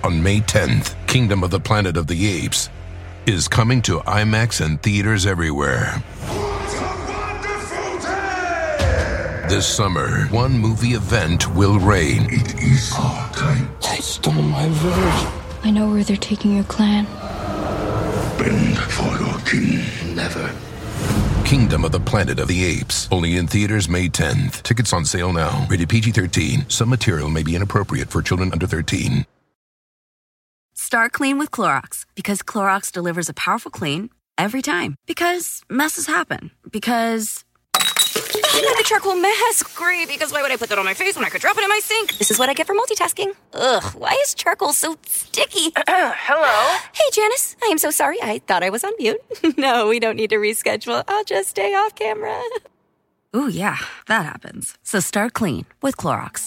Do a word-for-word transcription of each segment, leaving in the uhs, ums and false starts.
On May tenth, Kingdom of the Planet of the Apes is coming to IMAX and theaters everywhere. What a wonderful day! This summer, one movie event will reign. It is our time. They stole my village. I know where they're taking your clan. Bend for your king. Never. Kingdom of the Planet of the Apes. Only in theaters May tenth. Tickets on sale now. Rated P G thirteen. Some material may be inappropriate for children under thirteen. Start clean with Clorox, because Clorox delivers a powerful clean every time. Because messes happen. Because I the charcoal mask. Great, because why would I put that on my face when I could drop it in my sink? This is what I get for multitasking. Ugh, why is charcoal so sticky? Hello? Hey, Janice. I am so sorry. I thought I was on mute. No, we don't need to reschedule. I'll just stay off camera. Ooh, yeah, that happens. So start clean with Clorox.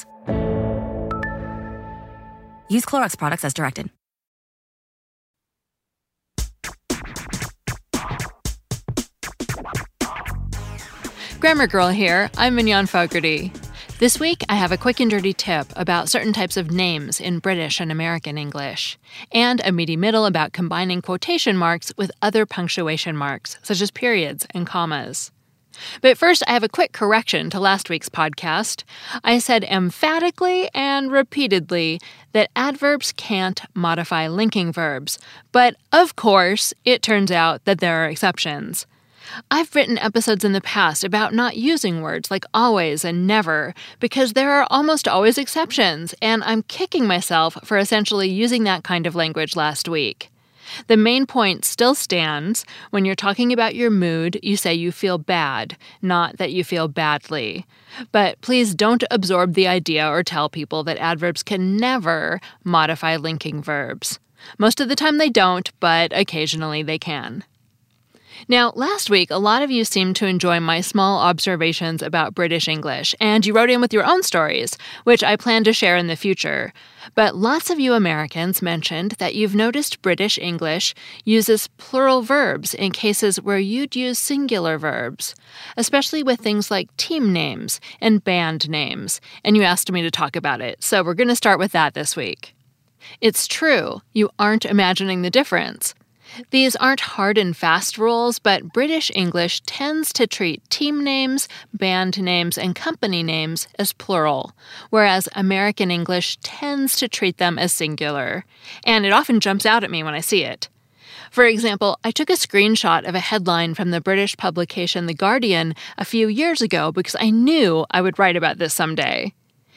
Use Clorox products as directed. Grammar Girl here. I'm Mignon Fogarty. This week, I have a quick and dirty tip about certain types of names in British and American English, and a meaty middle about combining quotation marks with other punctuation marks, such as periods and commas. But first, I have a quick correction to last week's podcast. I said emphatically and repeatedly that adverbs can't modify linking verbs, but of course, it turns out that there are exceptions. I've written episodes in the past about not using words like always and never because there are almost always exceptions, and I'm kicking myself for essentially using that kind of language last week. The main point still stands. When you're talking about your mood, you say you feel bad, not that you feel badly. But please don't absorb the idea or tell people that adverbs can never modify linking verbs. Most of the time they don't, but occasionally they can. Now, last week, a lot of you seemed to enjoy my small observations about British English, and you wrote in with your own stories, which I plan to share in the future. But lots of you Americans mentioned that you've noticed British English uses plural verbs in cases where you'd use singular verbs, especially with things like team names and band names, and you asked me to talk about it, so we're going to start with that this week. It's true, you aren't imagining the difference. These aren't hard and fast rules, but British English tends to treat team names, band names, and company names as plural, whereas American English tends to treat them as singular. And it often jumps out at me when I see it. For example, I took a screenshot of a headline from the British publication The Guardian a few years ago because I knew I would write about this someday.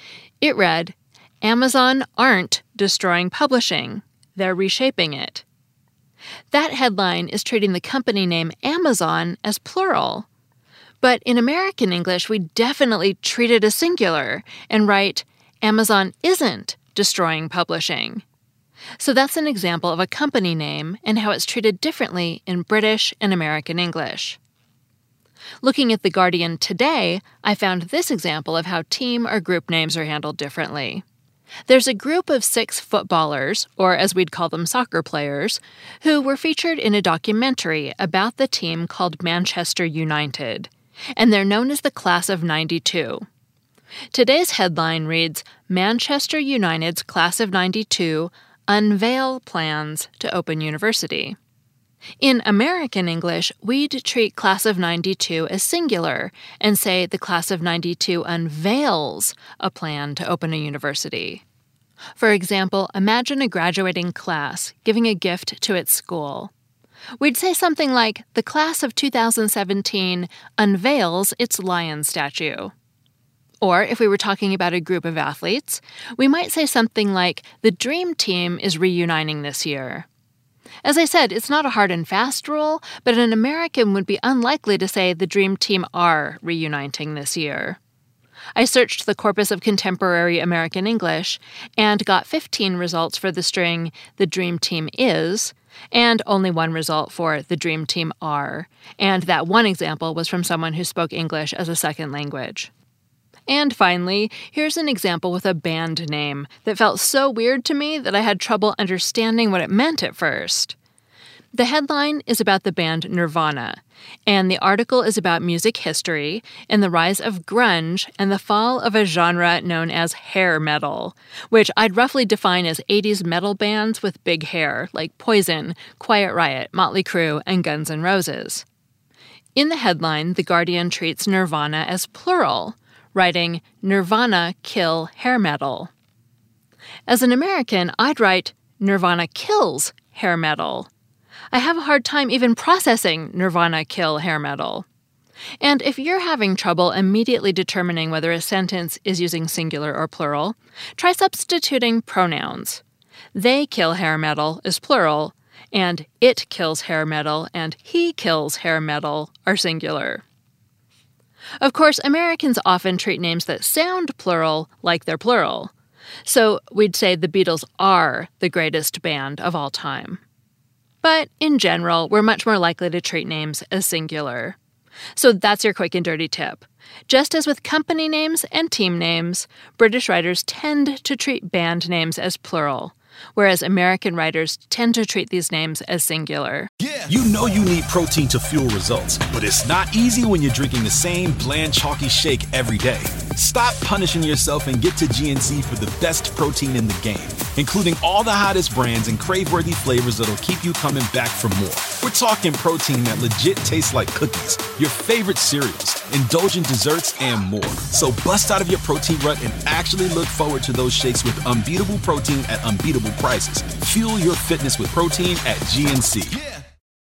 It read, "Amazon aren't destroying publishing. They're reshaping it." That headline is treating the company name Amazon as plural. But in American English, we definitely treat it as singular and write, Amazon isn't destroying publishing. So that's an example of a company name and how it's treated differently in British and American English. Looking at The Guardian today, I found this example of how team or group names are handled differently. There's a group of six footballers, or as we'd call them soccer players, who were featured in a documentary about the team called Manchester United, and they're known as the Class of ninety-two. Today's headline reads, Manchester United's Class of ninety-two unveil plans to open university. In American English, we'd treat Class of ninety-two as singular and say the Class of ninety-two unveils a plan to open a university. For example, imagine a graduating class giving a gift to its school. We'd say something like, the Class of two thousand seventeen unveils its lion statue. Or if we were talking about a group of athletes, we might say something like, the Dream Team is reuniting this year. As I said, it's not a hard and fast rule, but an American would be unlikely to say the Dream Team are reuniting this year. I searched the corpus of contemporary American English and got fifteen results for the string the Dream Team is, and only one result for the Dream Team are, and that one example was from someone who spoke English as a second language. And finally, here's an example with a band name that felt so weird to me that I had trouble understanding what it meant at first. The headline is about the band Nirvana, and the article is about music history and the rise of grunge and the fall of a genre known as hair metal, which I'd roughly define as eighties metal bands with big hair, like Poison, Quiet Riot, Motley Crue, and Guns N' Roses. In the headline, The Guardian treats Nirvana as plural, writing, Nirvana kill hair metal. As an American, I'd write, Nirvana kills hair metal. I have a hard time even processing Nirvana kill hair metal. And if you're having trouble immediately determining whether a sentence is using singular or plural, try substituting pronouns. They kill hair metal is plural, and it kills hair metal and he kills hair metal are singular. Of course, Americans often treat names that sound plural like they're plural. So we'd say the Beatles are the greatest band of all time. But in general, we're much more likely to treat names as singular. So that's your quick and dirty tip. Just as with company names and team names, British writers tend to treat band names as plural, whereas American writers tend to treat these names as singular. Yeah. You know you need protein to fuel results, but it's not easy when you're drinking the same bland, chalky shake every day. Stop punishing yourself and get to G N C for the best protein in the game, including all the hottest brands and crave-worthy flavors that'll keep you coming back for more. We're talking protein that legit tastes like cookies, your favorite cereals, indulgent desserts, and more. So bust out of your protein rut and actually look forward to those shakes with unbeatable protein at unbeatable prices. Fuel your fitness with protein at G N C. Yeah.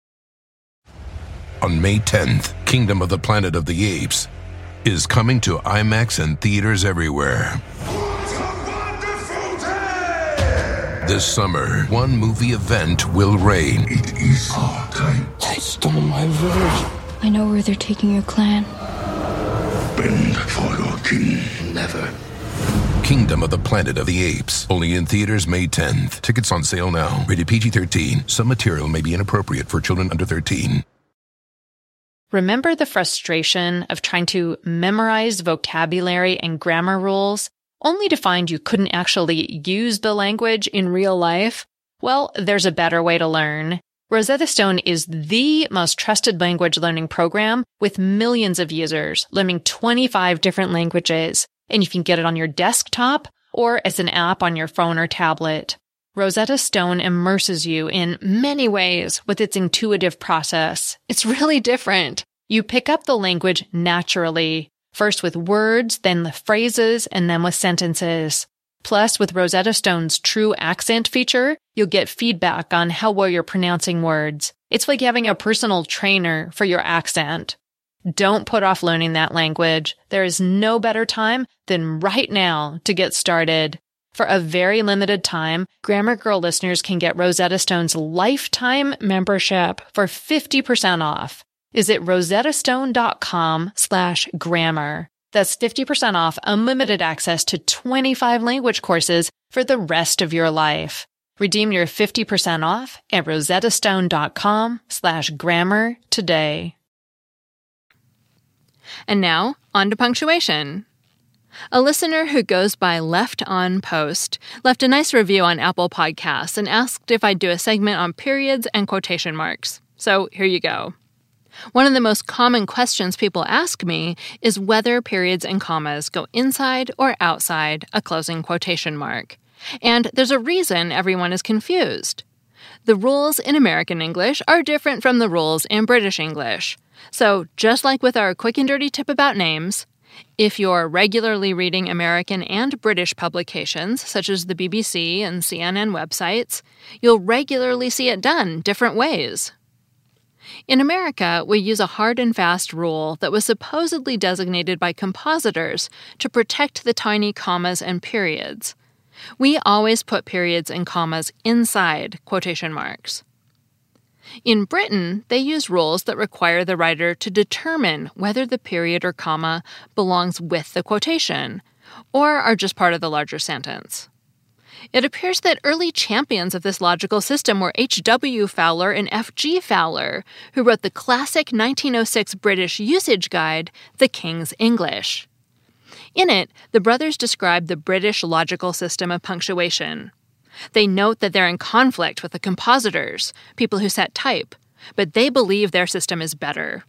On May tenth, Kingdom of the Planet of the Apes is coming to IMAX and theaters everywhere. What a wonderful day! This summer, one movie event will reign. It is our time. They stole my village. I know where they're taking your clan. Bend for your king. Never. Kingdom of the Planet of the Apes. Only in theaters May tenth. Tickets on sale now. Rated P G thirteen. Some material may be inappropriate for children under thirteen. Remember the frustration of trying to memorize vocabulary and grammar rules, only to find you couldn't actually use the language in real life? Well, there's a better way to learn. Rosetta Stone is the most trusted language learning program with millions of users learning twenty-five different languages, and you can get it on your desktop or as an app on your phone or tablet. Rosetta Stone immerses you in many ways with its intuitive process. It's really different. You pick up the language naturally, first with words, then the phrases, and then with sentences. Plus, with Rosetta Stone's True Accent feature, you'll get feedback on how well you're pronouncing words. It's like having a personal trainer for your accent. Don't put off learning that language. There is no better time than right now to get started. For a very limited time, Grammar Girl listeners can get Rosetta Stone's lifetime membership for fifty percent off. Visit rosettastone.com slash grammar. That's fifty percent off unlimited access to twenty-five language courses for the rest of your life. Redeem your fifty percent off at rosettastone.com slash grammar today. And now, on to punctuation. A listener who goes by Left On Post left a nice review on Apple Podcasts and asked if I'd do a segment on periods and quotation marks. So here you go. One of the most common questions people ask me is whether periods and commas go inside or outside a closing quotation mark. And there's a reason everyone is confused. The rules in American English are different from the rules in British English. So just like with our quick and dirty tip about names, if you're regularly reading American and British publications, such as the B B C and C N N websites, you'll regularly see it done different ways. In America, we use a hard and fast rule that was supposedly designated by compositors to protect the tiny commas and periods. We always put periods and commas inside quotation marks. In Britain, they use rules that require the writer to determine whether the period or comma belongs with the quotation, or are just part of the larger sentence. It appears that early champions of this logical system were H W Fowler and F G Fowler, who wrote the classic nineteen oh six British usage guide, The King's English. In it, the brothers described the British logical system of punctuation. They note that they're in conflict with the compositors, people who set type, but they believe their system is better.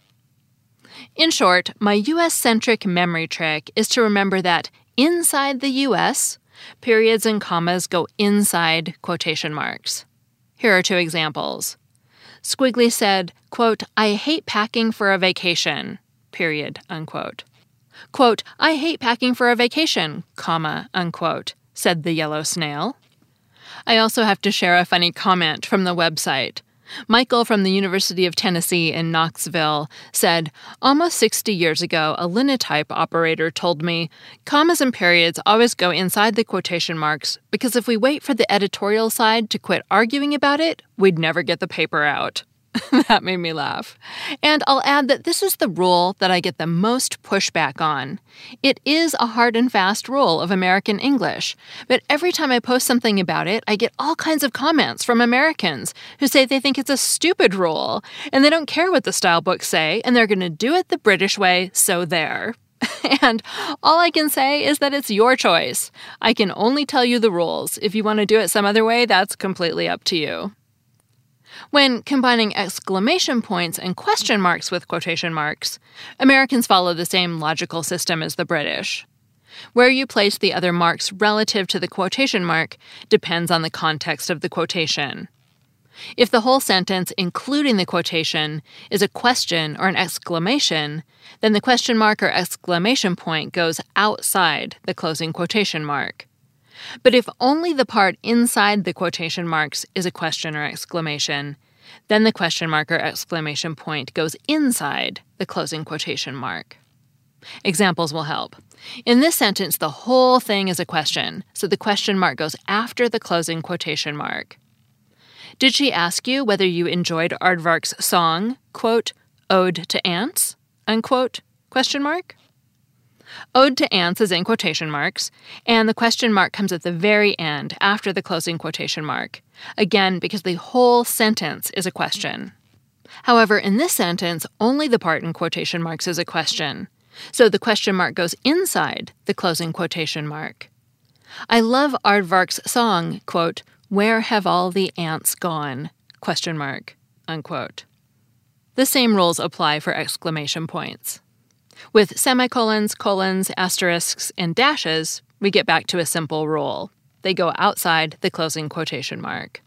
In short, my U S-centric memory trick is to remember that inside the U S, periods and commas go inside quotation marks. Here are two examples. Squiggly said, quote, "I hate packing for a vacation," period, unquote. Quote, "I hate packing for a vacation, comma, unquote," said the yellow snail. I also have to share a funny comment from the website. Michael from the University of Tennessee in Knoxville said, "Almost sixty years ago, a linotype operator told me, commas and periods always go inside the quotation marks because if we wait for the editorial side to quit arguing about it, we'd never get the paper out." That made me laugh. And I'll add that this is the rule that I get the most pushback on. It is a hard and fast rule of American English, but every time I post something about it, I get all kinds of comments from Americans who say they think it's a stupid rule, and they don't care what the style books say, and they're going to do it the British way, so there. And all I can say is that it's your choice. I can only tell you the rules. If you want to do it some other way, that's completely up to you. When combining exclamation points and question marks with quotation marks, Americans follow the same logical system as the British. Where you place the other marks relative to the quotation mark depends on the context of the quotation. If the whole sentence, including the quotation, is a question or an exclamation, then the question mark or exclamation point goes outside the closing quotation mark. But if only the part inside the quotation marks is a question or exclamation, then the question mark or exclamation point goes inside the closing quotation mark. Examples will help. In this sentence, the whole thing is a question, so the question mark goes after the closing quotation mark. Did she ask you whether you enjoyed Aardvark's song, quote, "Ode to Ants," unquote, question mark? Ode to Ants is in quotation marks, and the question mark comes at the very end after the closing quotation mark, again because the whole sentence is a question. However, in this sentence, only the part in quotation marks is a question, so the question mark goes inside the closing quotation mark. I love Aardvark's song, quote, "Where have all the ants gone?" question mark, unquote. The same rules apply for exclamation points. With semicolons, colons, asterisks, and dashes, we get back to a simple rule. They go outside the closing quotation mark.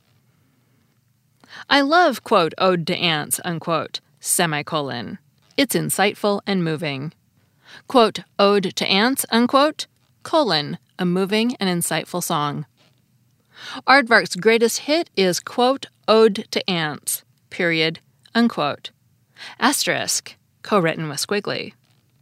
I love, quote, "Ode to Ants," unquote, semicolon. It's insightful and moving. Quote, "Ode to Ants," unquote, colon, a moving and insightful song. Aardvark's greatest hit is, quote, "Ode to Ants," period, unquote. Asterisk, co-written with Squiggly.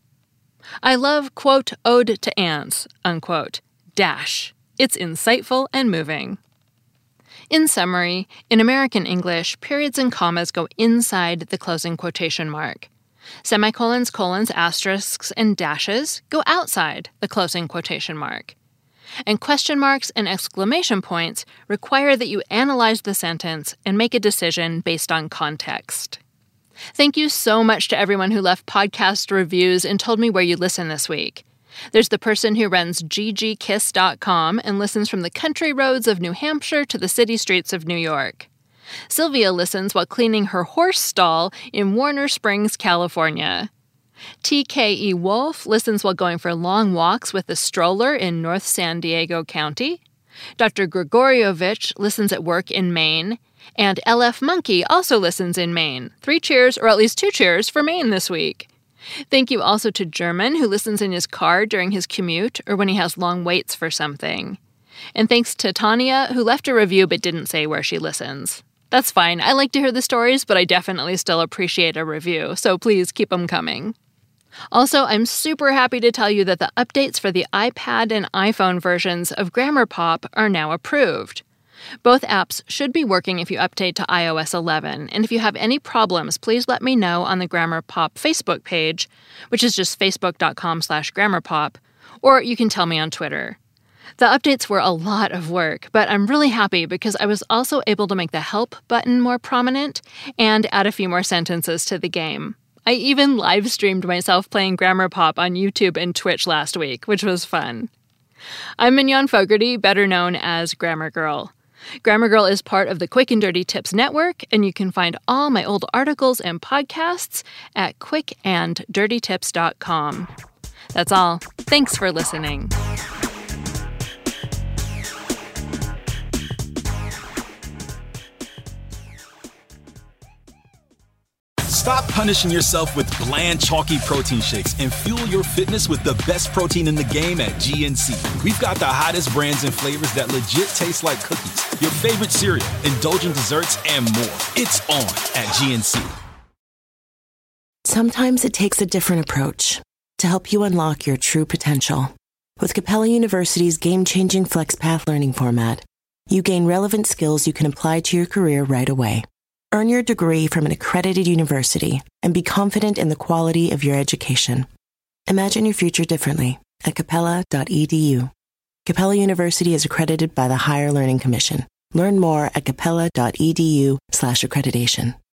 I love, quote, "Ode to Ants," unquote, dash. It's insightful and moving. In summary, in American English, periods and commas go inside the closing quotation mark. Semicolons, colons, asterisks, and dashes go outside the closing quotation mark. And question marks and exclamation points require that you analyze the sentence and make a decision based on context. Thank you so much to everyone who left podcast reviews and told me where you listen this week. There's the person who runs G G Kiss dot com and listens from the country roads of New Hampshire to the city streets of New York. Sylvia listens while cleaning her horse stall in Warner Springs, California. T K E Wolf listens while going for long walks with a stroller in North San Diego County. Doctor Grigorievich listens at work in Maine. And L F Monkey also listens in Maine. Three cheers, or at least two cheers, for Maine this week. Thank you also to German, who listens in his car during his commute or when he has long waits for something. And thanks to Tanya, who left a review but didn't say where she listens. That's fine. I like to hear the stories, but I definitely still appreciate a review, so please keep them coming. Also, I'm super happy to tell you that the updates for the iPad and iPhone versions of Grammar Pop are now approved. Both apps should be working if you update to i O S eleven, and if you have any problems, please let me know on the Grammar Pop Facebook page, which is just facebook.com slash grammarpop, or you can tell me on Twitter. The updates were a lot of work, but I'm really happy because I was also able to make the Help button more prominent and add a few more sentences to the game. I even live-streamed myself playing Grammar Pop on YouTube and Twitch last week, which was fun. I'm Mignon Fogarty, better known as Grammar Girl. Grammar Girl is part of the Quick and Dirty Tips Network, and you can find all my old articles and podcasts at quick and dirty tips dot com. That's all. Thanks for listening. Stop punishing yourself with bland, chalky protein shakes and fuel your fitness with the best protein in the game at G N C. We've got the hottest brands and flavors that legit taste like cookies, your favorite cereal, indulgent desserts, and more. It's on at G N C. Sometimes it takes a different approach to help you unlock your true potential. With Capella University's game-changing FlexPath learning format, you gain relevant skills you can apply to your career right away. Earn your degree from an accredited university and be confident in the quality of your education. Imagine your future differently at capella dot e d u. Capella University is accredited by the Higher Learning Commission. Learn more at capella dot e d u slash accreditation.